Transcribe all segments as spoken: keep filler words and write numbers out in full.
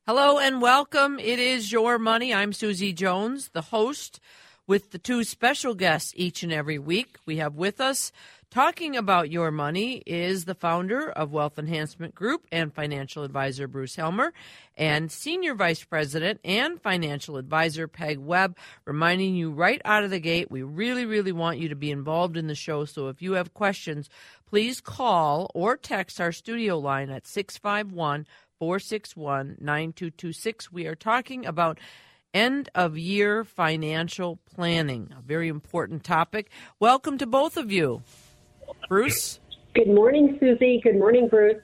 Hello and welcome. It is Your Money. I'm Susie Jones, the host, with the two special guests each and every week. We have with us, talking about your money, is the founder of Wealth Enhancement Group and financial advisor Bruce Helmer, and Senior Vice President and financial advisor Peg Webb, reminding you right out of the gate, we really, really want you to be involved in the show. So if you have questions, please call or text our studio line at six five one, four six one, nine two two six. We are talking about end-of-year financial planning, a very important topic. Welcome to both of you. Bruce? Good morning, Susie. Good morning, Bruce.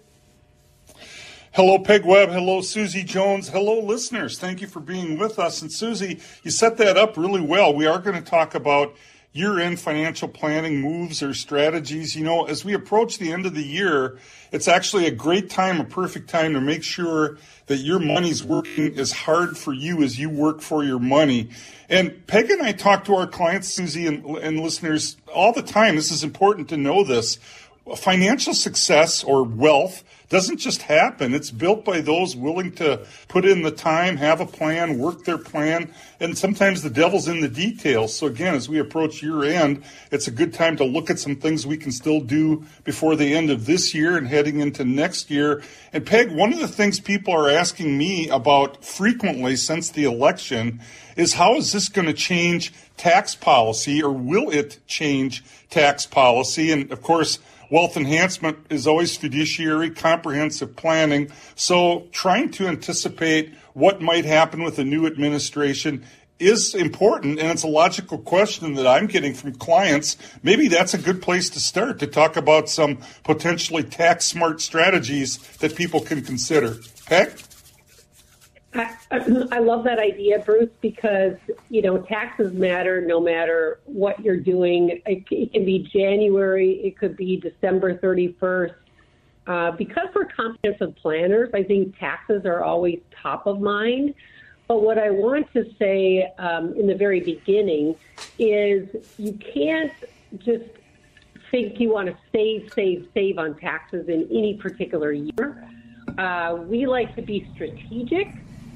Hello, Peg Webb. Hello, Susie Jones. Hello, listeners. Thank you for being with us. And Susie, you set that up really well. We are going to talk about year-end financial planning moves or strategies. You know, as we approach the end of the year, it's actually a great time, a perfect time to make sure that your money's working as hard for you as you work for your money. And Peg and I talk to our clients, Susie, and, and listeners all the time. This is important to know this. Financial success or wealth doesn't just happen. It's built by those willing to put in the time, have a plan, work their plan, and sometimes the devil's in the details. So again, as we approach year end, it's a good time to look at some things we can still do before the end of this year and heading into next year. And Peg, one of the things people are asking me about frequently since the election is how is this going to change tax policy, or will it change tax policy? And of course, wealth enhancement is always fiduciary, comprehensive planning. So trying to anticipate what might happen with a new administration is important, and it's a logical question that I'm getting from clients. Maybe that's a good place to start, to talk about some potentially tax-smart strategies that people can consider. Peg? I, I love that idea, Bruce, because, you know, taxes matter no matter what you're doing. It, it can be January, it could be December thirty-first. Uh, because we're comprehensive planners, I think taxes are always top of mind. But what I want to say um, in the very beginning is you can't just think you want to save, save, save on taxes in any particular year. Uh, we like to be strategic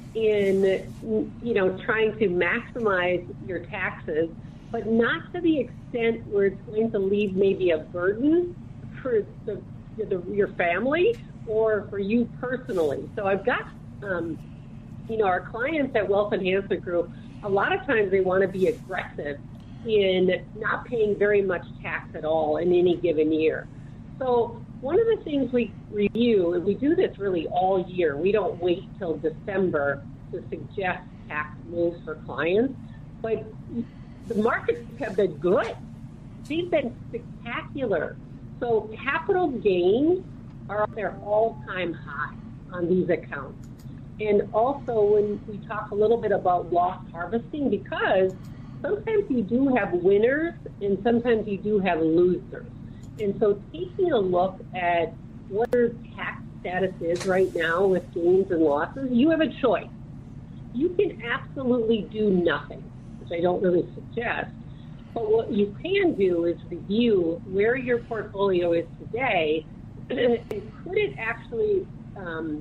in, you know, trying to maximize your taxes, but not to the extent where it's going to leave maybe a burden for the, the, your family or for you personally. So I've got, um, you know, our clients at Wealth Enhancement Group, a lot of times they want to be aggressive in not paying very much tax at all in any given year. So one of the things we review, and we do this really all year, we don't wait till December to suggest tax moves for clients, but the markets have been good. They've been spectacular. So capital gains are at their all-time high on these accounts. And also when we talk a little bit about loss harvesting, because sometimes you do have winners and sometimes you do have losers. And so taking a look at what your tax status is right now with gains and losses, you have a choice. You can absolutely do nothing, which I don't really suggest. But what you can do is review where your portfolio is today and could it actually um,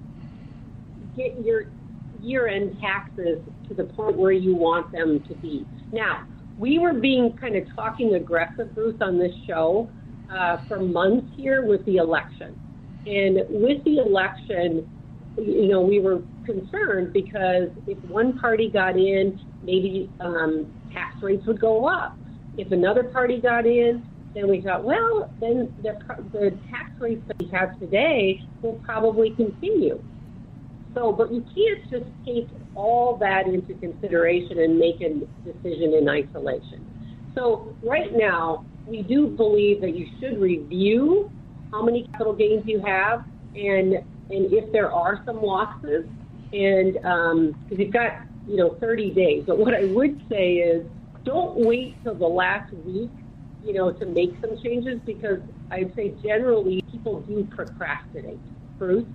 get your year-end taxes to the point where you want them to be. Now, we were being kind of talking aggressive, Bruce, on this show Uh, for months here with the election. And with the election, you know, we were concerned because if one party got in, maybe um, tax rates would go up. If another party got in, then we thought, well, then the, the tax rates that we have today will probably continue. So, but you can't just take all that into consideration and make a decision in isolation. So right now, we do believe that you should review how many capital gains you have and and if there are some losses, and because um, you've got, you know, thirty days. But what I would say is don't wait till the last week, you know, to make some changes, because I'd say generally people do procrastinate. Bruce?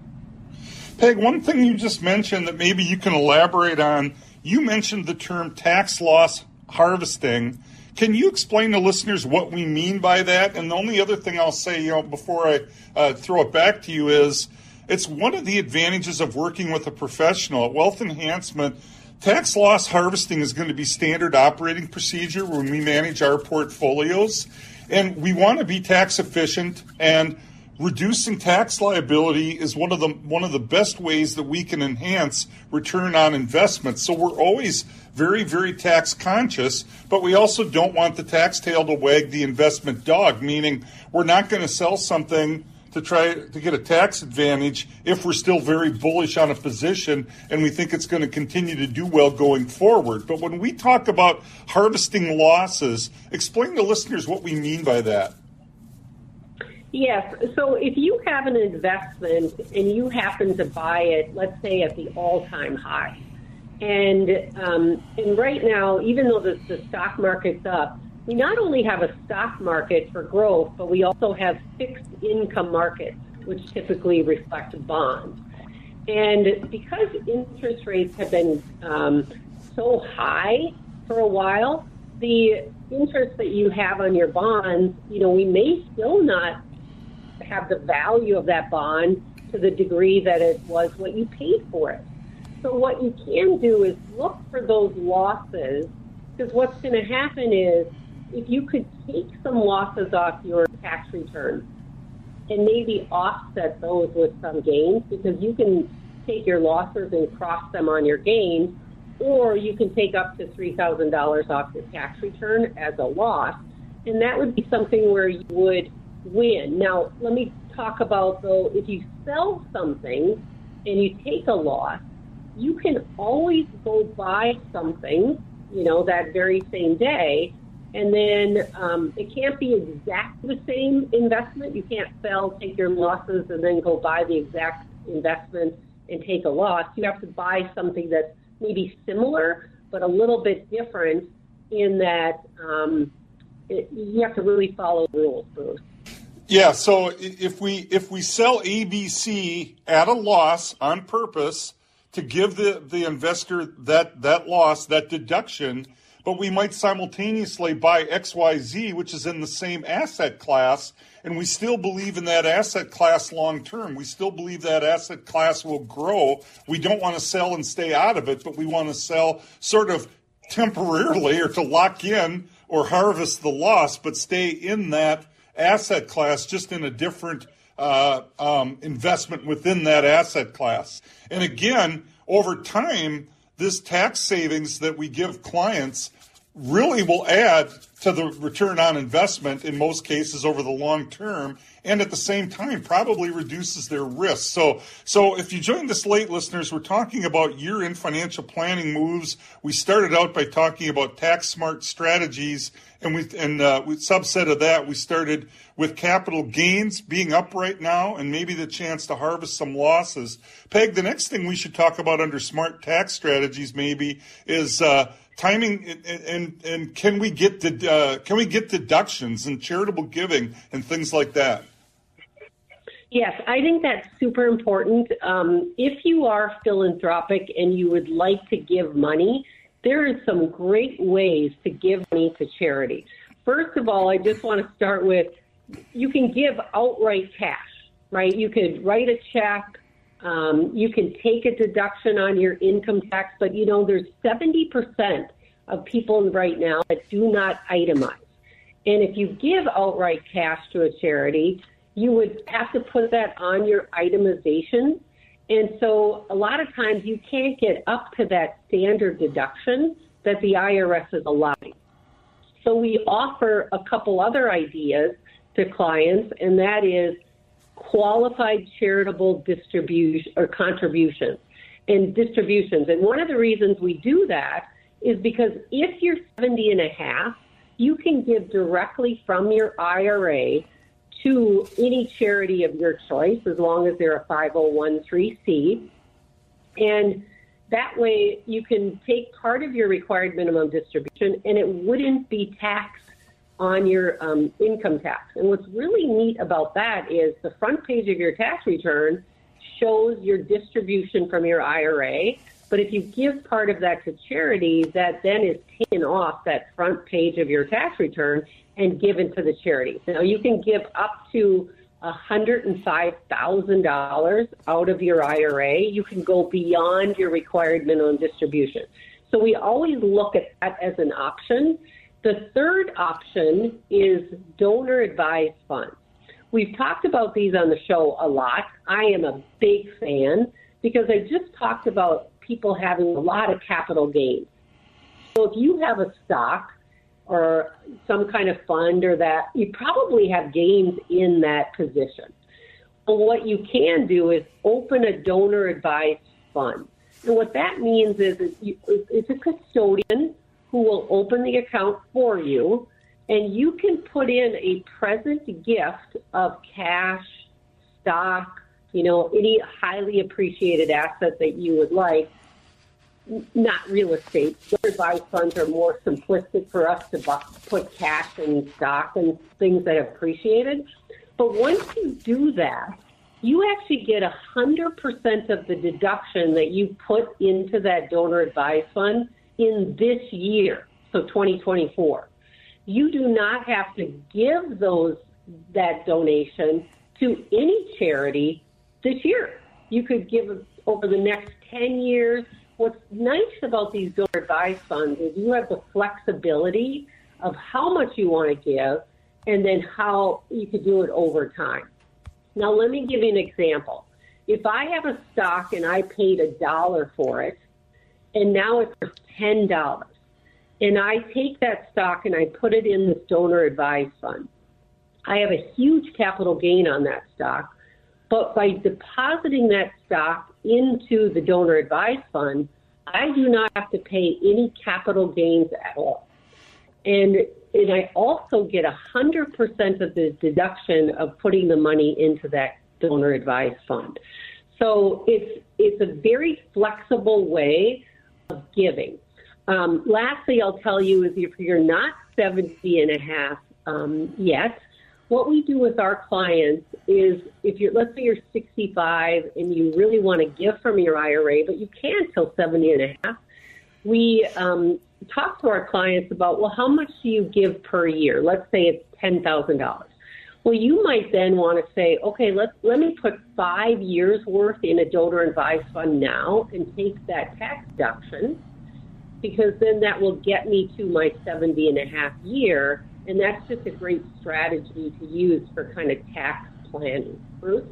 Peg, one thing you just mentioned that maybe you can elaborate on, you mentioned the term tax loss harvesting. Can you explain to listeners what we mean by that? And the only other thing I'll say, you know, before I uh, throw it back to you is, it's one of the advantages of working with a professional. At Wealth Enhancement, tax loss harvesting is going to be standard operating procedure when we manage our portfolios. And we want to be tax efficient, and reducing tax liability is one of the one of the best ways that we can enhance return on investment. So we're always very, very tax conscious, but we also don't want the tax tail to wag the investment dog, meaning we're not going to sell something to try to get a tax advantage if we're still very bullish on a position and we think it's going to continue to do well going forward. But when we talk about harvesting losses, explain to listeners what we mean by that. Yes. So if you have an investment and you happen to buy it, let's say at the all-time high, and um, and right now, even though the, the stock market's up, we not only have a stock market for growth, but we also have fixed income markets, which typically reflect bonds. And because interest rates have been um, so high for a while, the interest that you have on your bonds, you know, we may still not have the value of that bond to the degree that it was what you paid for it. So what you can do is look for those losses, because what's going to happen is if you could take some losses off your tax return and maybe offset those with some gains, because you can take your losses and cross them on your gains, or you can take up to three thousand dollars off your tax return as a loss, and that would be something where you would win. Now, let me talk about, though, if you sell something and you take a loss, you can always go buy something, you know, that very same day, and then um, it can't be exactly the same investment. You can't sell, take your losses, and then go buy the exact investment and take a loss. You have to buy something that's maybe similar, but a little bit different in that um, it, you have to really follow the rules, Bruce. Yeah, so if we if we sell A B C at a loss on purpose to give the, the investor that, that loss, that deduction, but we might simultaneously buy X Y Z, which is in the same asset class, and we still believe in that asset class long term. We still believe that asset class will grow. We don't want to sell and stay out of it, but we want to sell sort of temporarily or to lock in or harvest the loss, but stay in that asset class, just in a different uh, um, investment within that asset class. And again, over time, this tax savings that we give clients really will add to the return on investment in most cases over the long term, and at the same time probably reduces their risk. So so if you joined us late, listeners, we're talking about year-end financial planning moves. We started out by talking about tax smart strategies, and we and uh, with subset of that, we started with capital gains being up right now and maybe the chance to harvest some losses. Peg, the next thing we should talk about under smart tax strategies maybe is uh, timing, and, and and can we get the uh, can we get deductions and charitable giving and things like that? Yes, I think that's super important. Um, if you are philanthropic and you would like to give money, there are some great ways to give money to charity. First of all, I just want to start with, you can give outright cash, right? You could write a check. Um, you can take a deduction on your income tax, but, you know, there's seventy percent of people right now that do not itemize. And if you give outright cash to a charity, you would have to put that on your itemization. And so a lot of times you can't get up to that standard deduction that the I R S is allowing. So we offer a couple other ideas to clients, and that is qualified charitable distribution or contributions and distributions. And one of the reasons we do that is because if you're seventy and a half, you can give directly from your I R A to any charity of your choice, as long as they're a five oh one c. And that way you can take part of your required minimum distribution and it wouldn't be taxed on your um, income tax. And what's really neat about that is the front page of your tax return shows your distribution from your I R A. But if you give part of that to charity, that then is taken off that front page of your tax return and given to the charity. Now, you can give up to one hundred five thousand dollars out of your I R A, you can go beyond your required minimum distribution. So we always look at that as an option. The third option is donor advised funds. We've talked about these on the show a lot. I am a big fan because I just talked about people having a lot of capital gains. So if you have a stock or some kind of fund or that, you probably have gains in that position. But what you can do is open a donor advised fund. And what that means is it's a custodian who will open the account for you, and you can put in a present gift of cash, stock, you know, any highly appreciated asset that you would like, not real estate. Donor advised funds are more simplistic for us to buy, put cash and stock and things that have appreciated. But once you do that, you actually get one hundred percent of the deduction that you put into that donor advised fund in this year, so twenty twenty-four. You do not have to give those that donation to any charity this year. You could give it over the next ten years. What's nice about these donor advised funds is you have the flexibility of how much you want to give and then how you could do it over time. Now, let me give you an example. If I have a stock and I paid a dollar for it, and now it's worth ten dollars, and I take that stock and I put it in this donor advised fund, I have a huge capital gain on that stock. But by depositing that stock into the donor advised fund, I do not have to pay any capital gains at all. And, and I also get one hundred percent of the deduction of putting the money into that donor advised fund. So it's, it's a very flexible way of giving. Um, lastly, I'll tell you is if you're not seventy and a half um, yet, what we do with our clients is if you're, let's say you're sixty-five and you really want to give from your I R A, but you can't till seventy and a half, we um, talk to our clients about, well, how much do you give per year? Let's say it's ten thousand dollars. Well, you might then want to say, okay, let's, let me put five years worth in a donor advised fund now and take that tax deduction, because then that will get me to my seventy and a half year. And that's just a great strategy to use for kind of tax planning. Bruce?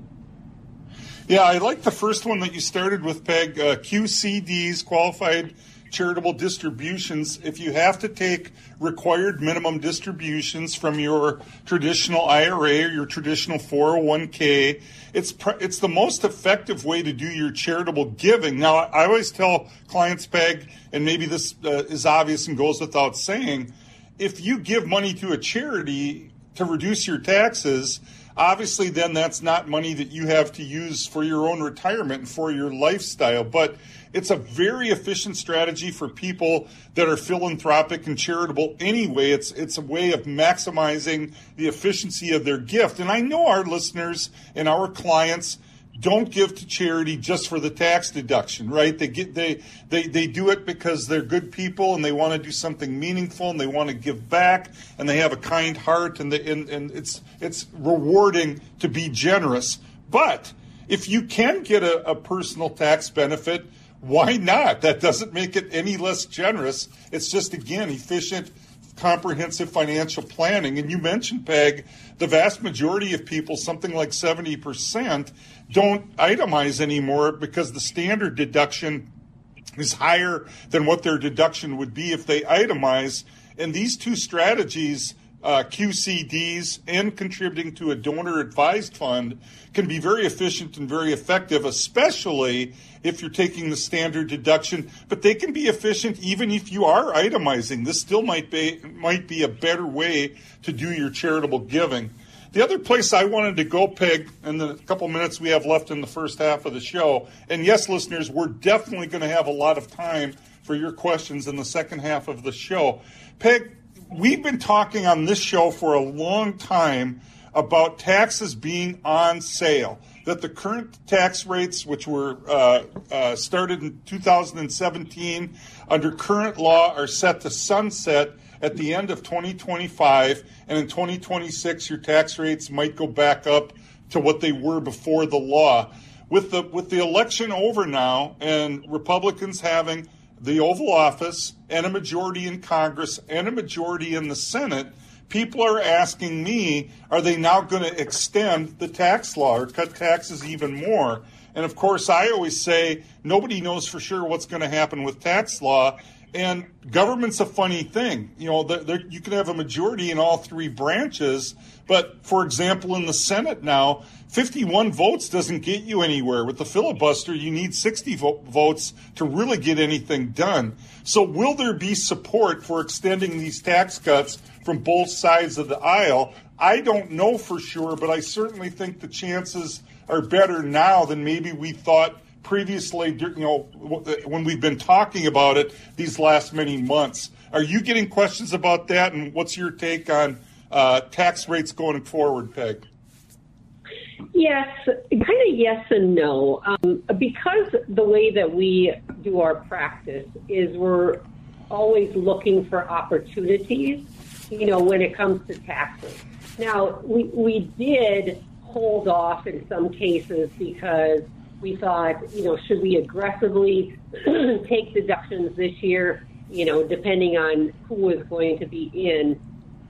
Yeah, I like the first one that you started with, Peg, uh, Q C Ds, qualified charitable distributions. If you have to take required minimum distributions from your traditional I R A or your traditional four oh one k, it's pr- it's the most effective way to do your charitable giving. Now, I always tell clients, Peg, and maybe this uh, is obvious and goes without saying, if you give money to a charity to reduce your taxes, obviously then that's not money that you have to use for your own retirement and for your lifestyle. But it's a very efficient strategy for people that are philanthropic and charitable anyway. It's it's a way of maximizing the efficiency of their gift. And I know our listeners and our clients don't give to charity just for the tax deduction, right? They get they they they do it because they're good people and they want to do something meaningful and they want to give back and they have a kind heart and they, and, and it's it's rewarding to be generous. But if you can get a, a personal tax benefit, why not? That doesn't make it any less generous. It's just, again, efficient, comprehensive financial planning. And you mentioned, Peg, the vast majority of people, something like seventy percent, don't itemize anymore because the standard deduction is higher than what their deduction would be if they itemize. And these two strategies, uh, Q C Ds and contributing to a donor advised fund, can be very efficient and very effective, especially if you're taking the standard deduction. But they can be efficient even if you are itemizing. This still might be might be a better way to do your charitable giving. The other place I wanted to go, Peg, in the couple minutes we have left in the first half of the show, and yes, listeners, we're definitely going to have a lot of time for your questions in the second half of the show. Peg, we've been talking on this show for a long time about taxes being on sale, that the current tax rates, which were uh, uh, started in two thousand seventeen under current law, are set to sunset at the end of twenty twenty-five, and in twenty twenty-six, your tax rates might go back up to what they were before the law. With the with the election over now and Republicans having the Oval Office and a majority in Congress and a majority in the Senate, people are asking me, are they now going to extend the tax law or cut taxes even more? And of course, I always say nobody knows for sure what's going to happen with tax law. And government's a funny thing. You know, they're, they're, you can have a majority in all three branches. But, for example, in the Senate now, fifty-one votes doesn't get you anywhere. With the filibuster, you need sixty vo- votes to really get anything done. So will there be support for extending these tax cuts from both sides of the aisle? I don't know for sure, but I certainly think the chances are better now than maybe we thought previously, you know, when we've been talking about it these last many months. Are you getting questions about that? And what's your take on uh, tax rates going forward, Peg? Yes, kind of yes and no. Um, because the way that we do our practice is we're always looking for opportunities, you know, when it comes to taxes. Now, we, we did hold off in some cases because we thought, you know, should we aggressively take deductions this year, you know, depending on who was going to be in,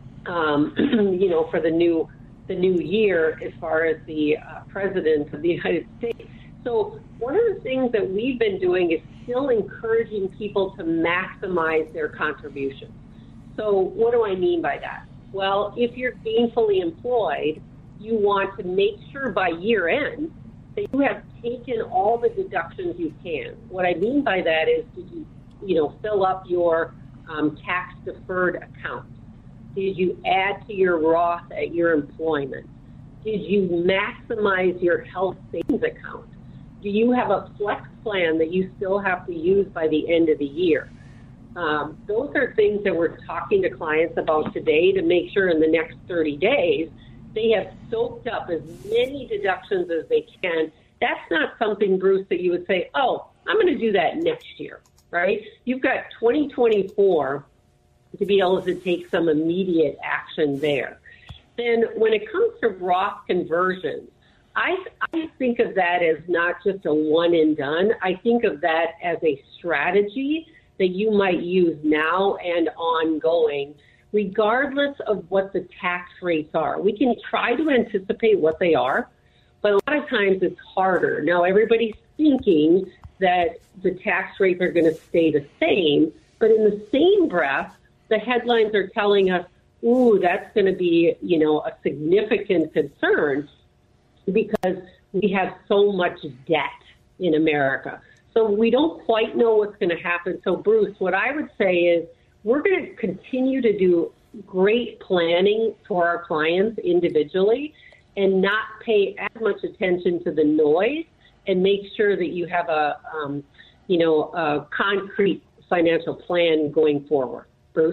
um, you know, for the new the new year as far as the uh, president of the United States. So one of the things that we've been doing is still encouraging people to maximize their contributions. So what do I mean by that? Well, if you're gainfully employed, you want to make sure by year end that you have taken all the deductions you can. What I mean by that is, did you, you know, fill up your um, tax deferred account? Did you add to your Roth at your employment? Did you maximize your health savings account? Do you have a flex plan that you still have to use by the end of the year? Um, those are things that we're talking to clients about today to make sure in the next thirty days they have soaked up as many deductions as they can. That's not something, Bruce, that you would say, oh, I'm going to do that next year, right? You've got twenty twenty-four to be able to take some immediate action there. Then when it comes to Roth conversions, I, I think of that as not just a one and done. I think of that as a strategy that you might use now and ongoing, regardless of what the tax rates are. We can try to anticipate what they are, but a lot of times it's harder. Now, everybody's thinking that the tax rates are going to stay the same, but in the same breath, the headlines are telling us, ooh, that's going to be, you know, a significant concern because we have so much debt in America. So we don't quite know what's going to happen. So, Bruce, what I would say is we're going to continue to do great planning for our clients individually and not pay as much attention to the noise and make sure that you have a, um, you know, a concrete financial plan going forward. Bruce?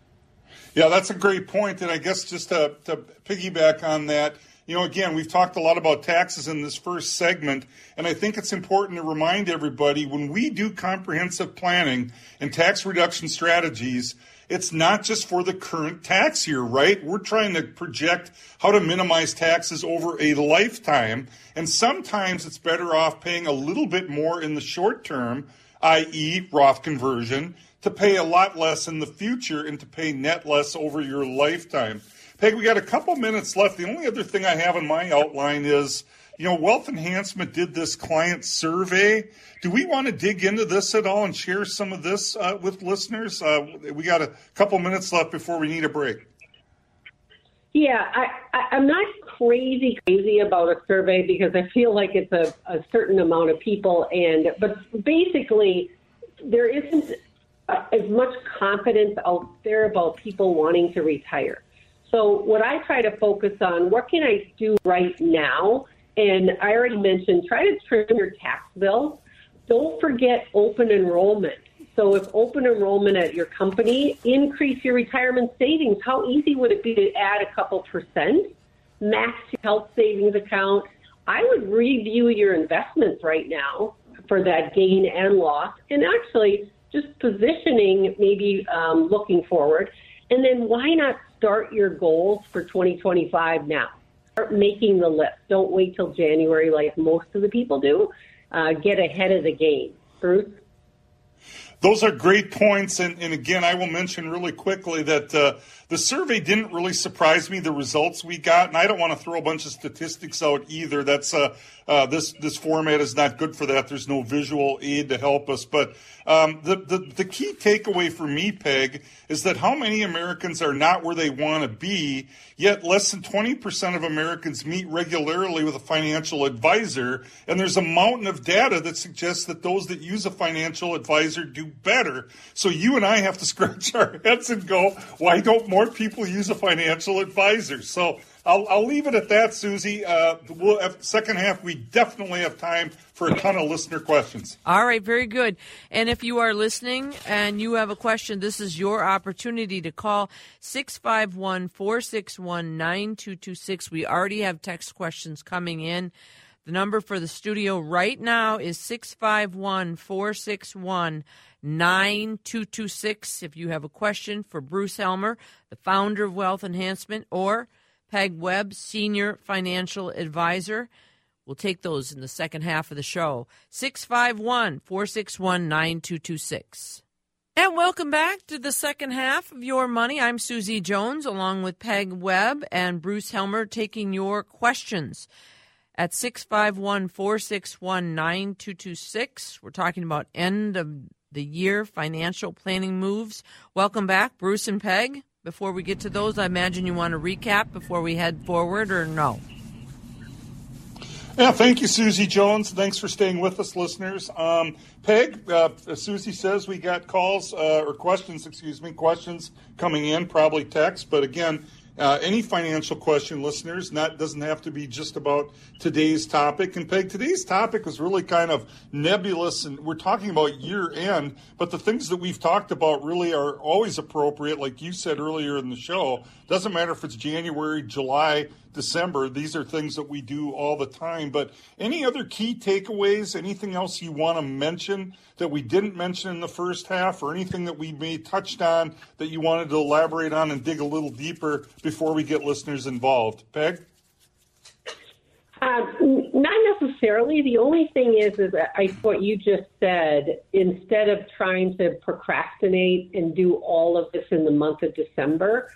Yeah, that's a great point. And I guess just to, to piggyback on that, you know, again, we've talked a lot about taxes in this first segment, and I think it's important to remind everybody when we do comprehensive planning and tax reduction strategies, it's not just for the current tax year, right? We're trying to project how to minimize taxes over a lifetime, and sometimes it's better off paying a little bit more in the short term, that is. Roth conversion, to pay a lot less in the future and to pay net less over your lifetime. Peg, we got a couple minutes left. The only other thing I have in my outline is, you know, Wealth Enhancement did this client survey. Do we want to dig into this at all and share some of this uh, with listeners? Uh, we got a couple minutes left before we need a break. Yeah, I, I, I'm not crazy, crazy about a survey because I feel like it's a, a certain amount of people. And but basically, there isn't uh, as much confidence out there about people wanting to retire. So what I try to focus on, what can I do right now? And I already mentioned, try to trim your tax bill. Don't forget open enrollment. So if open enrollment at your company, increase your retirement savings. How easy would it be to add a couple percent? Max your health savings account. I would review your investments right now for that gain and loss, and actually just positioning, maybe um, looking forward. And then why not start your goals for twenty twenty-five now? start making the list. Don't wait till January like most of the people do. Uh, get ahead of the game. Bruce? Those are great points. And, and again, I will mention really quickly that uh, the survey didn't really surprise me, the results we got. And I don't want to throw a bunch of statistics out either. That's uh, uh, this this format is not good for that. There's no visual aid to help us. But um, the, the, the key takeaway for me, Peg, is that how many Americans are not where they want to be, yet less than twenty percent of Americans meet regularly with a financial advisor. And there's a mountain of data that suggests that those that use a financial advisor do better. So you and I have to scratch our heads and go, why don't more people use a financial advisor? So I'll, I'll leave it at that, Susie. Uh, we'll have, second half, we definitely have time for a ton of listener questions. All right, very good. And if you are listening and you have a question, this is your opportunity to call six five one, four six one, nine two two six. We already have text questions coming in. The number for the studio right now is six five one, four six one, nine two two six. If you have a question for Bruce Helmer, the founder of Wealth Enhancement, or Peg Webb, Senior Financial Advisor, we'll take those in the second half of the show. six five one, four six one, nine two two six. And welcome back to the second half of Your Money. I'm Susie Jones, along with Peg Webb and Bruce Helmer, taking your questions at six five one, four six one, nine two two six. We're talking about end of the year financial planning moves. Welcome back, Bruce and Peg. Before we get to those, I imagine you want to recap before we head forward, or no? Yeah, thank you, Susie Jones. Thanks for staying with us, listeners. Um, Peg, uh, as Susie says, we got calls uh, or questions, excuse me, questions coming in, probably text. But again, uh, any financial question, listeners, not doesn't have to be just about today's topic. And Peg, today's topic was really kind of nebulous, and we're talking about year end, but the things that we've talked about really are always appropriate. Like you said earlier in the show, doesn't matter if it's January, July, December. These are things that we do all the time. But any other key takeaways, anything else you want to mention that we didn't mention in the first half, or anything that we may touched on that you wanted to elaborate on and dig a little deeper before we get listeners involved? Peg? Uh, not necessarily. The only thing is, is that I, what you just said, instead of trying to procrastinate and do all of this in the month of December,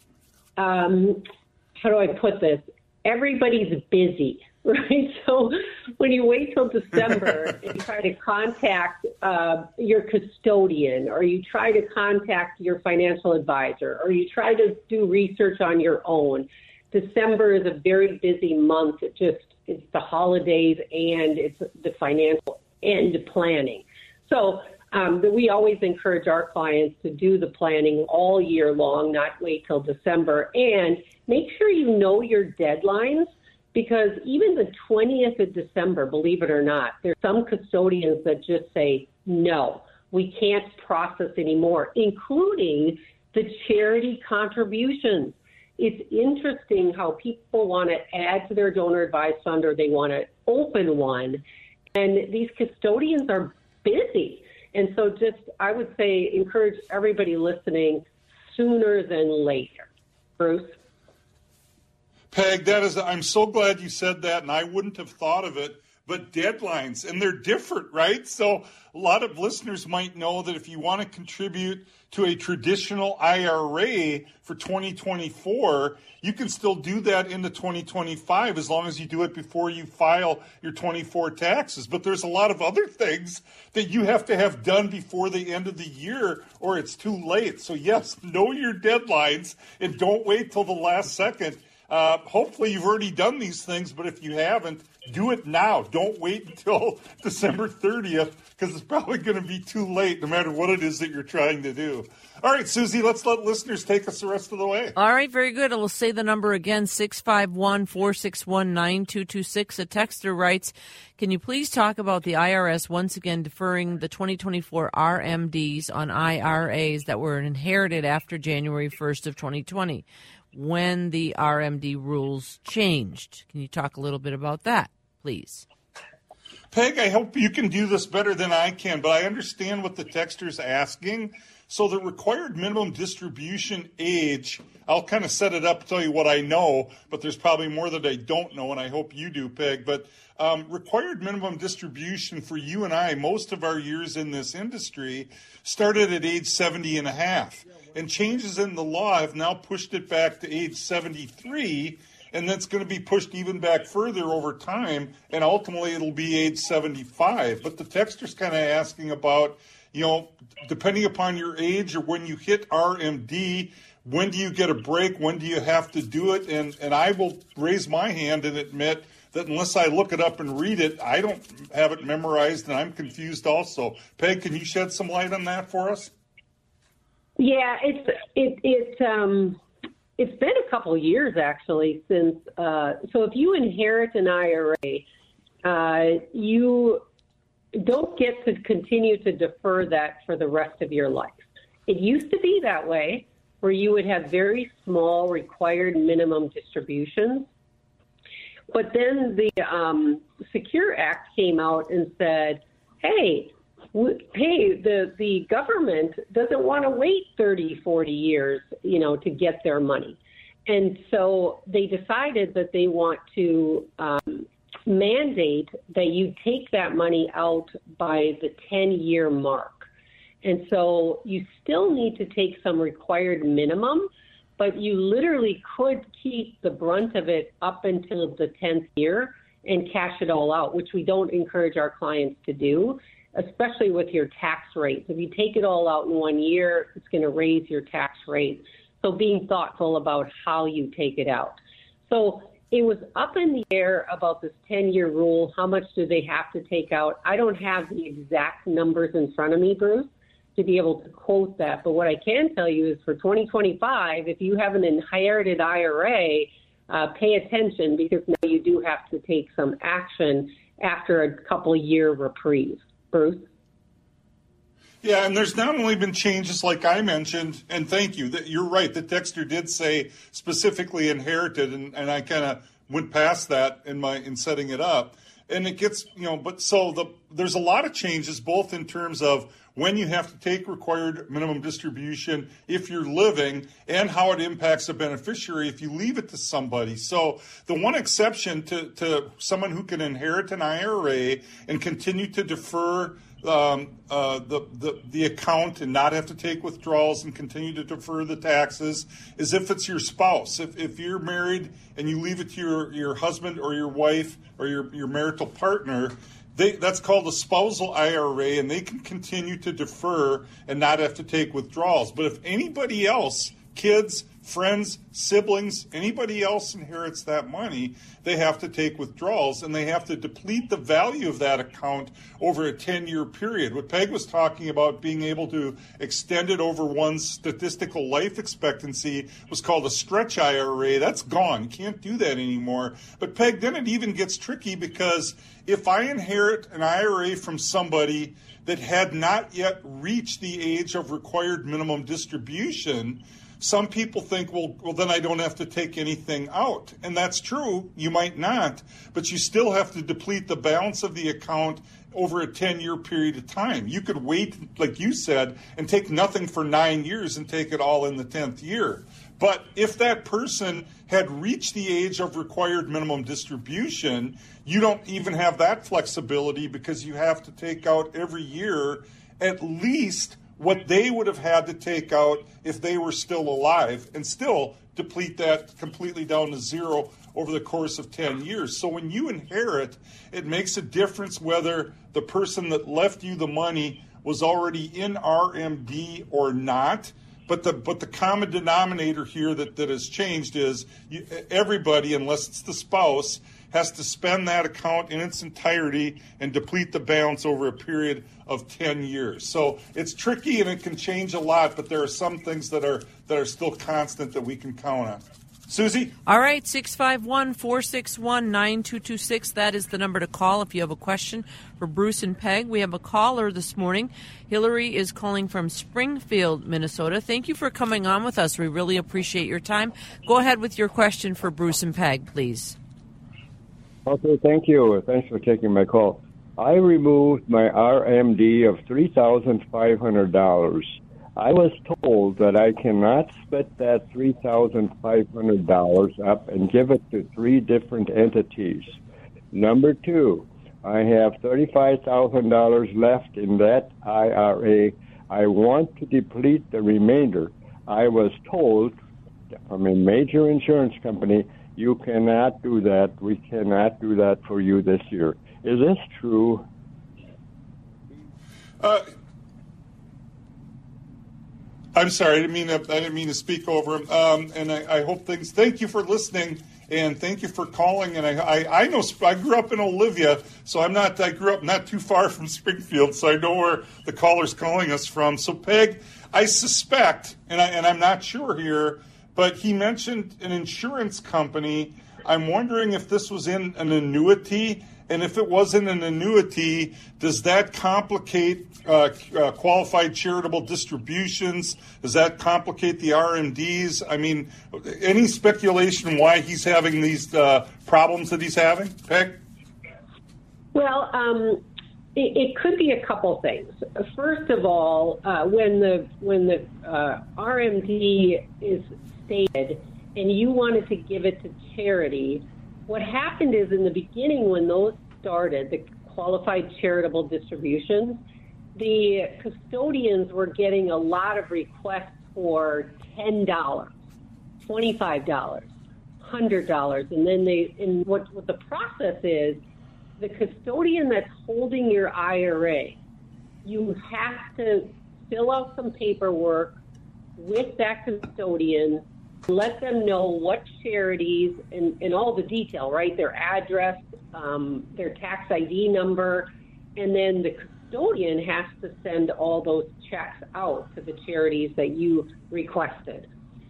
um, how do I put this? Everybody's busy, right? So when you wait till December and you try to contact uh, your custodian, or you try to contact your financial advisor, or you try to do research on your own, December is a very busy month. It just, it's the holidays and it's the financial end planning. So um, we always encourage our clients to do the planning all year long, not wait till December. And make sure you know your deadlines, because even the twentieth of December, believe it or not, there's some custodians that just say, no, we can't process anymore, including the charity contributions. It's interesting how people want to add to their donor advised fund, or they want to open one, and these custodians are busy. And so just, I would say, encourage everybody listening sooner than later. Bruce? Peg, that is, I'm so glad you said that, and I wouldn't have thought of it. But deadlines, and they're different, right? So a lot of listeners might know that if you want to contribute to a traditional I R A for twenty twenty-four, you can still do that into twenty twenty-five as long as you do it before you file your twenty-four taxes. But there's a lot of other things that you have to have done before the end of the year, or it's too late. So yes, know your deadlines and don't wait till the last second. Uh, hopefully you've already done these things, but if you haven't, do it now. Don't wait until December thirtieth, because it's probably going to be too late no matter what it is that you're trying to do. All right, Susie, let's let listeners take us the rest of the way. All right, very good. I will say the number again, six five one, four six one, nine two two six. A texter writes, can you please talk about the I R S once again deferring the twenty twenty-four R M Ds on I R As that were inherited after January first of twenty twenty? When the R M D rules changed. Can you talk a little bit about that, please? Peg, I hope you can do this better than I can, but I understand what the texter's asking. So the required minimum distribution age, I'll kind of set it up, tell you what I know, but there's probably more that I don't know, and I hope you do, Peg. But um, required minimum distribution for you and I, most of our years in this industry, started at age seventy and a half. And changes in the law have now pushed it back to age seventy-three, and that's going to be pushed even back further over time, and ultimately it'll be age seventy-five. But the texter's kind of asking about, you know, depending upon your age or when you hit R M D, when do you get a break? When do you have to do it? And and I will raise my hand and admit that unless I look it up and read it, I don't have it memorized, and I'm confused also. Peg, can you shed some light on that for us? Yeah, it's it it um it's been a couple years actually since. Uh, so if you inherit an I R A, uh, you don't get to continue to defer that for the rest of your life. It used to be that way, where you would have very small required minimum distributions. But then the um, Secure Act came out and said, hey, w- hey, the, the government doesn't want to wait thirty, forty years, you know, to get their money. And so they decided that they want to um, mandate that you take that money out by the ten-year mark. And so you still need to take some required minimum, but you literally could keep the brunt of it up until the tenth year and cash it all out, which we don't encourage our clients to do, especially with your tax rates. If you take it all out in one year, it's going to raise your tax rate. So being thoughtful about how you take it out. So it was up in the air about this ten-year rule. How much do they have to take out? I don't have the exact numbers in front of me, Bruce, to be able to quote that. But what I can tell you is for twenty twenty-five, if you have an inherited I R A, uh, pay attention, because now you do have to take some action after a couple year reprieve. Bruce? Yeah, and there's not only been changes like I mentioned, and thank you, that you're right, the texter did say specifically inherited, and, and I kind of went past that in my in setting it up. And it gets, you know, but so the there's a lot of changes, both in terms of when you have to take required minimum distribution if you're living, and how it impacts a beneficiary if you leave it to somebody. So the one exception to, to someone who can inherit an I R A and continue to defer um, uh, the, the the account and not have to take withdrawals and continue to defer the taxes is if it's your spouse. If if you're married and you leave it to your, your husband or your wife or your, your marital partner, They, that's called a spousal I R A, and they can continue to defer and not have to take withdrawals. But if anybody else, kids, friends, siblings, anybody else inherits that money, they have to take withdrawals, and they have to deplete the value of that account over a ten-year period. What Peg was talking about, being able to extend it over one's statistical life expectancy, was called a stretch I R A. That's gone. You can't do that anymore. But Peg, then it even gets tricky, because if I inherit an I R A from somebody that had not yet reached the age of required minimum distribution, some people think, well, well, then I don't have to take anything out. And that's true. You might not, but you still have to deplete the balance of the account over a ten-year period of time. You could wait, like you said, and take nothing for nine years and take it all in the tenth year. But if that person had reached the age of required minimum distribution, you don't even have that flexibility, because you have to take out every year at least what they would have had to take out if they were still alive, and still deplete that completely down to zero over the course of ten years. So when you inherit, it makes a difference whether the person that left you the money was already in R M D or not. But the but the common denominator here that, that has changed is you, everybody, unless it's the spouse, has to spend that account in its entirety and deplete the balance over a period of ten years. So it's tricky, and it can change a lot, but there are some things that are that are still constant that we can count on. Susie? All right, six five one, four six one, nine two two six. That is the number to call if you have a question for Bruce and Peg. We have a caller this morning. Hillary is calling from Springfield, Minnesota. Thank you for coming on with us. We really appreciate your time. Go ahead with your question for Bruce and Peg, please. Okay, thank you. Thanks for taking my call. I removed my R M D of three thousand five hundred dollars. I was told that I cannot split that three thousand five hundred dollars up and give it to three different entities. Number two, I have thirty-five thousand dollars left in that I R A. I want to deplete the remainder. I was told from a major insurance company, you cannot do that. We cannot do that for you this year. Is this true? Uh, I'm sorry, I didn't mean to, I didn't mean to speak over him. Um, and I, I hope things. Thank you for listening, and thank you for calling. And I, I, I know I grew up in Olivia, so I'm not. I grew up not too far from Springfield, so I know where the caller's calling us from. So Peg, I suspect, and I and I'm not sure here, but he mentioned an insurance company. I'm wondering if this was in an annuity. And if it wasn't an annuity, does that complicate uh, uh, qualified charitable distributions? Does that complicate the R M Ds? I mean, any speculation why he's having these uh, problems that he's having, Peg? Well, um, it, it could be a couple things. First of all, uh, when the when the uh, R M D is stated and you wanted to give it to charity, what happened is in the beginning when those started, the qualified charitable distributions, the custodians were getting a lot of requests for ten dollars, twenty-five dollars, one hundred dollars. And then they, and what, what the process is, the custodian that's holding your I R A, you have to fill out some paperwork with that custodian, let them know what charities and, and all the detail, right? Their address, um, their tax I D number, and then the custodian has to send all those checks out to the charities that you requested.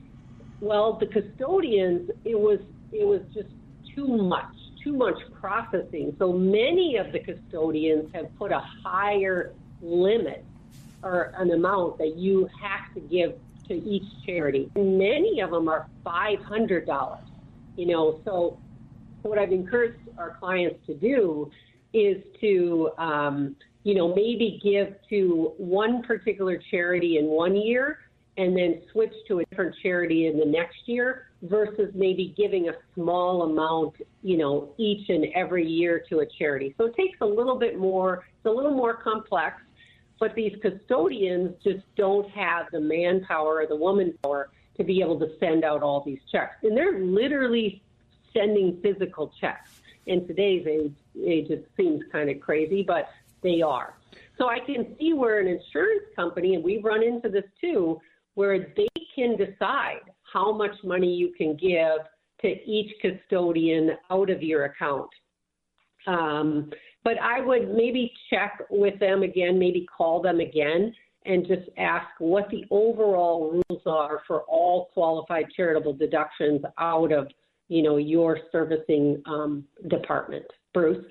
Well, the custodians, it was it was just too much, too much processing. So many of the custodians have put a higher limit or an amount that you have to give to each charity. And many of them are five hundred dollars, you know, so what I've encouraged our clients to do is to, um, you know, maybe give to one particular charity in one year and then switch to a different charity in the next year versus maybe giving a small amount, you know, each and every year to a charity. So it takes a little bit more, it's a little more complex. But these custodians just don't have the manpower or the woman power to be able to send out all these checks. And they're literally sending physical checks. In today's age, age it seems kind of crazy, but they are. So I can see where an insurance company, and we've run into this too, where they can decide how much money you can give to each custodian out of your account. Um, But I would maybe check with them again, maybe call them again and just ask what the overall rules are for all qualified charitable deductions out of, you know, your servicing um, department. Bruce?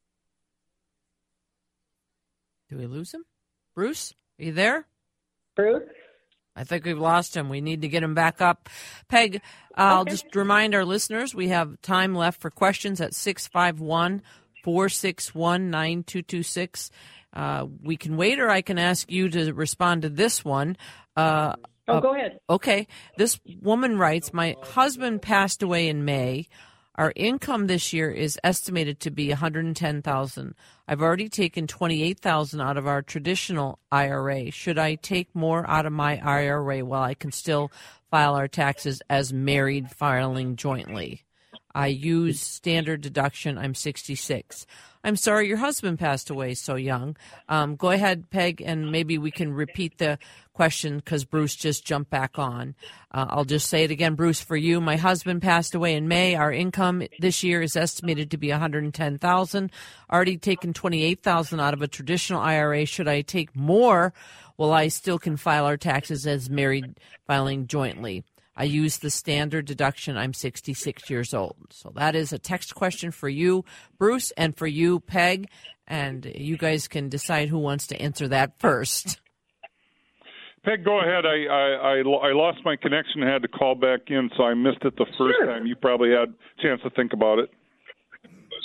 Do we lose him? Bruce, are you there? Bruce? I think we've lost him. We need to get him back up. Peg, uh, okay. I'll just remind our listeners we have time left for questions at six five one, four six one, nine two two six. Uh, we can wait, or I can ask you to respond to this one. Uh, oh, uh, go ahead. Okay. This woman writes, my husband passed away in May. Our income this year is estimated to be one hundred ten thousand dollars. I've already taken twenty-eight thousand dollars out of our traditional I R A. Should I take more out of my I R A while I can still file our taxes as married filing jointly? I use standard deduction. I'm sixty-six. I'm sorry your husband passed away so young. Um, go ahead, Peg, and maybe we can repeat the question because Bruce just jumped back on. Uh, I'll just say it again, Bruce, for you. My husband passed away in May. Our income this year is estimated to be one hundred ten thousand dollars. Already taken twenty-eight thousand dollars out of a traditional I R A. Should I take more? Well, I still can file our taxes as married filing jointly. I use the standard deduction. I'm sixty-six years old. So that is a text question for you, Bruce, and for you, Peg. And you guys can decide who wants to answer that first. Peg, go ahead. I, I, I, I lost my connection and had to call back in, so I missed it the first Sure. time. You probably had a chance to think about it.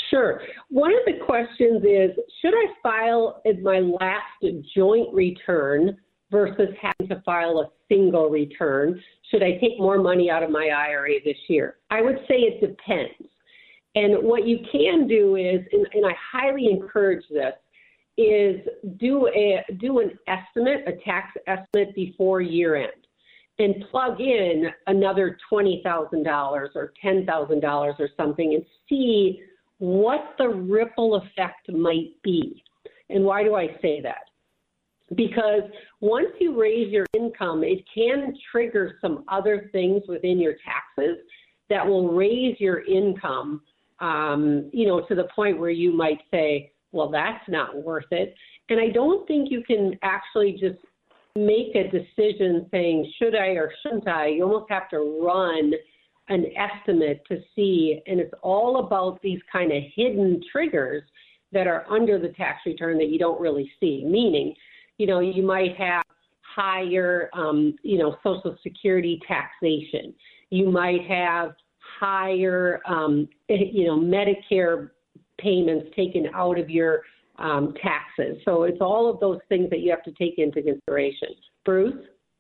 Sure. One of the questions is, should I file as my last joint return versus having to file a single return? Should I take more money out of my I R A this year? I would say it depends. And what you can do is, and, and I highly encourage this, is do a do an estimate, a tax estimate before year end, and plug in another twenty thousand dollars or ten thousand dollars or something and see what the ripple effect might be. And why do I say that? Because once you raise your income, it can trigger some other things within your taxes that will raise your income, um, you know, to the point where you might say, well, that's not worth it. And I don't think you can actually just make a decision saying, should I or shouldn't I? You almost have to run an estimate to see, and it's all about these kind of hidden triggers that are under the tax return that you don't really see. Meaning, you know, you might have higher, um, you know, Social Security taxation. You might have higher, um, you know, Medicare payments taken out of your um, taxes. So it's all of those things that you have to take into consideration. Bruce?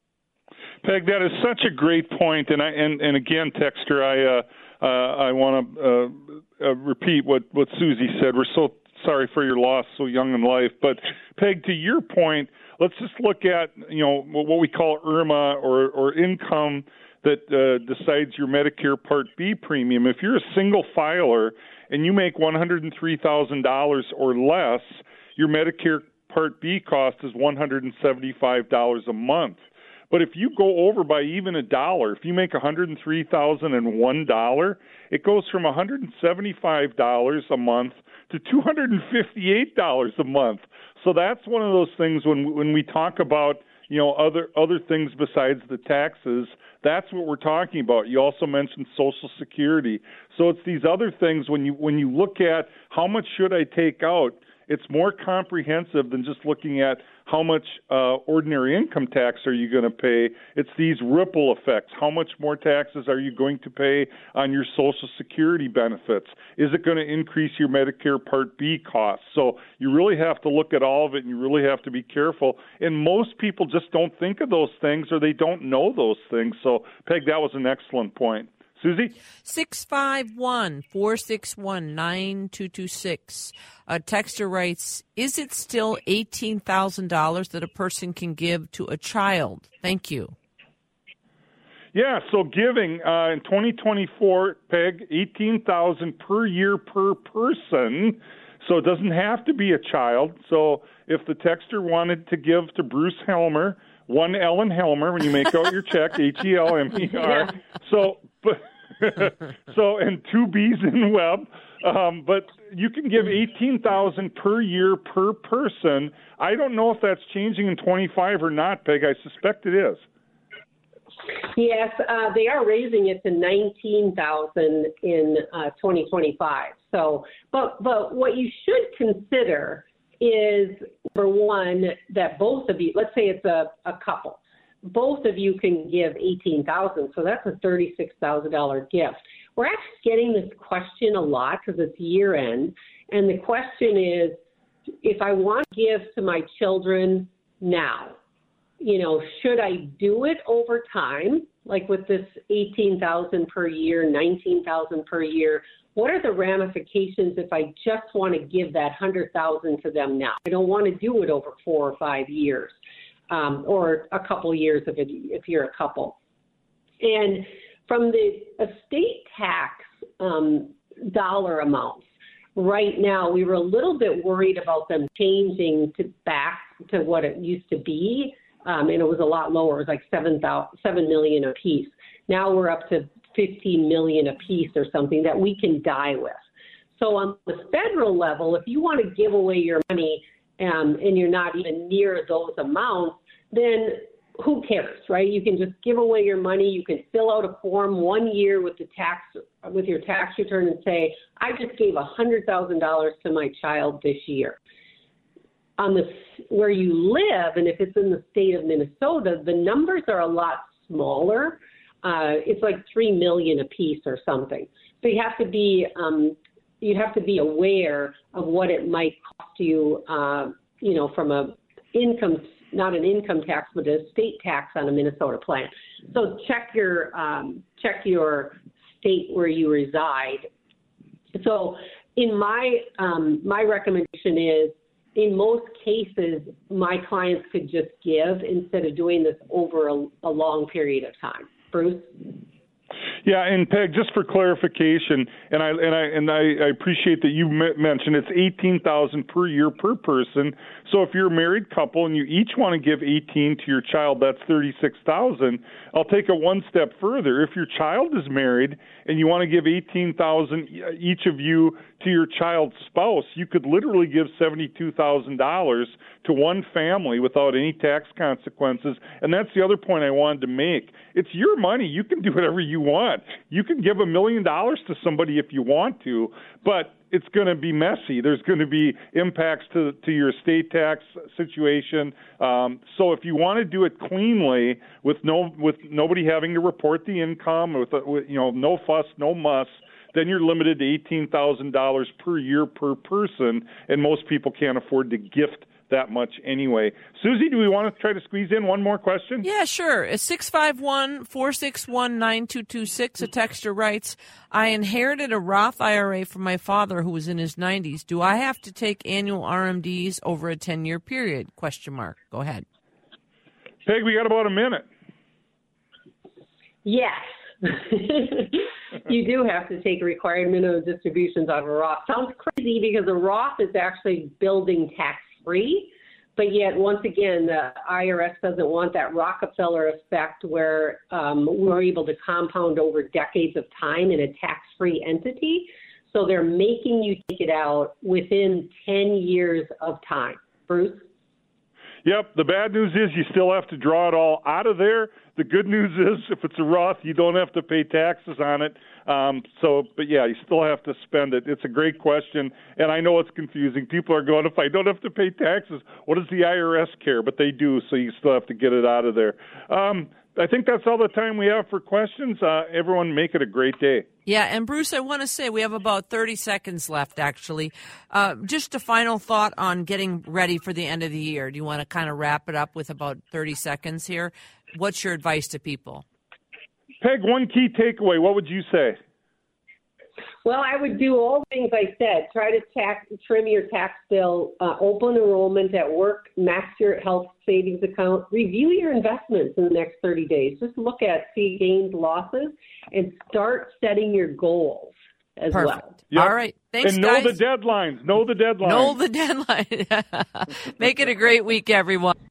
Peg, that is such a great point, and I and, and again, Texter, I uh, uh, I want to uh, uh, repeat what, what Susie said. We're so sorry for your loss, so young in life. But Peg, to your point, let's just look at you know what we call I R M A or or income that uh, decides your Medicare Part B premium. If you're a single filer and you make one hundred three thousand dollars or less, your Medicare Part B cost is one hundred seventy-five dollars a month. But if you go over by even a dollar, if you make one hundred three thousand one dollars, it goes from one hundred seventy-five dollars a month to two hundred fifty-eight dollars a month. So that's one of those things when when we talk about, you know, other other things besides the taxes, that's what we're talking about. You also mentioned Social Security. So it's these other things when you when you look at how much should I take out, it's more comprehensive than just looking at how much uh, ordinary income tax are you going to pay. It's these ripple effects. How much more taxes are you going to pay on your Social Security benefits? Is it going to increase your Medicare Part B costs? So you really have to look at all of it, and you really have to be careful. And most people just don't think of those things, or they don't know those things. So, Peg, that was an excellent point. Susie? six five one, four six one, nine two two six. A texter writes, is it still eighteen thousand dollars that a person can give to a child? Thank you. Yeah, so giving uh, in twenty twenty-four, Peg, eighteen thousand dollars per year per person. So it doesn't have to be a child. So if the texter wanted to give to Bruce Helmer, one Ellen Helmer, when you make out your check, H E L M E R. Yeah. So, but, so, and two B's in web. Um, but you can give eighteen thousand dollars per year per person. I don't know if that's changing in twenty-five or not, Peg. I suspect it is. Yes, uh, they are raising it to nineteen thousand dollars in uh, twenty twenty-five. So, but but what you should consider is, number one, that both of you, let's say it's a, a couple, both of you can give eighteen thousand dollars, so that's a thirty-six thousand dollars gift. We're actually getting this question a lot because it's year end, and the question is, if I want to give to my children now, you know, should I do it over time, like with this eighteen thousand dollars per year, nineteen thousand dollars per year? What are the ramifications if I just want to give that one hundred thousand dollars to them now? I don't want to do it over four or five years, um, or a couple years if, it, if you're a couple. And from the estate tax um, dollar amounts, right now we were a little bit worried about them changing to back to what it used to be, um, and it was a lot lower. It was like seven thousand, seven million a piece. Now we're up to fifteen million a piece or something that we can die with. So on the federal level, if you want to give away your money um, and you're not even near those amounts, then who cares, right? You can just give away your money. You can fill out a form one year with the tax with your tax return and say, I just gave one hundred thousand dollars to my child this year. On the where you live, and if it's in the state of Minnesota, the numbers are a lot smaller. Uh, it's like three million a piece or something. So you have to be um, you have to be aware of what it might cost you, uh, you know, from a income, not an income tax, but a state tax on a Minnesota plan. So check your um, check your state where you reside. So in my um, my recommendation is, in most cases, my clients could just give instead of doing this over a, a long period of time. Bruce? Yeah, and Peg, just for clarification, and I and I and I, I appreciate that you mentioned it's eighteen thousand per year per person. So if you're a married couple and you each want to give eighteen to your child, that's thirty-six thousand. I'll take it one step further. If your child is married and you want to give eighteen thousand each of you to your child's spouse, you could literally give seventy-two thousand dollars to one family without any tax consequences. And that's the other point I wanted to make. It's your money. You can do whatever you want. You can give a million dollars to somebody if you want to, but it's going to be messy. There's going to be impacts to to your estate tax situation. Um, so if you want to do it cleanly, with no with nobody having to report the income, with, with you know no fuss, no muss, then you're limited to eighteen thousand dollars per year per person, and most people can't afford to gift that much anyway. Susie, do we want to try to squeeze in one more question? Yeah, sure. It's six five one, four six one, nine two two six. A texter writes, I inherited a Roth I R A from my father who was in his nineties. Do I have to take annual R M Ds over a ten-year period? Question mark. Go ahead. Peg, we got about a minute. Yes. You do have to take required minimum distributions out of a Roth. Sounds crazy because a Roth is actually building tax-free, but yet, once again, the I R S doesn't want that Rockefeller effect where um, we're able to compound over decades of time in a tax-free entity. So they're making you take it out within ten years of time. Bruce? Yep. The bad news is you still have to draw it all out of there. The good news is if it's a Roth, you don't have to pay taxes on it. Um, so, but yeah, you still have to spend it. It's a great question, and I know it's confusing. People are going, if I don't have to pay taxes, what does the I R S care? But they do, so you still have to get it out of there. Um, I think that's all the time we have for questions. Uh, everyone make it a great day. Yeah, and Bruce, I want to say we have about thirty seconds left, actually. Uh, just a final thought on getting ready for the end of the year. Do you want to kind of wrap it up with about thirty seconds here? What's your advice to people? Peg, one key takeaway, what would you say? Well, I would do all the things I said. Try to tax, trim your tax bill, uh, open enrollment at work, max your health savings account, review your investments in the next thirty days. Just look at, see gains, losses, and start setting your goals as Perfect. well. Yep. All right. Thanks, and know guys. the deadlines. Know the deadlines. Know the deadline. Make it a great week, everyone.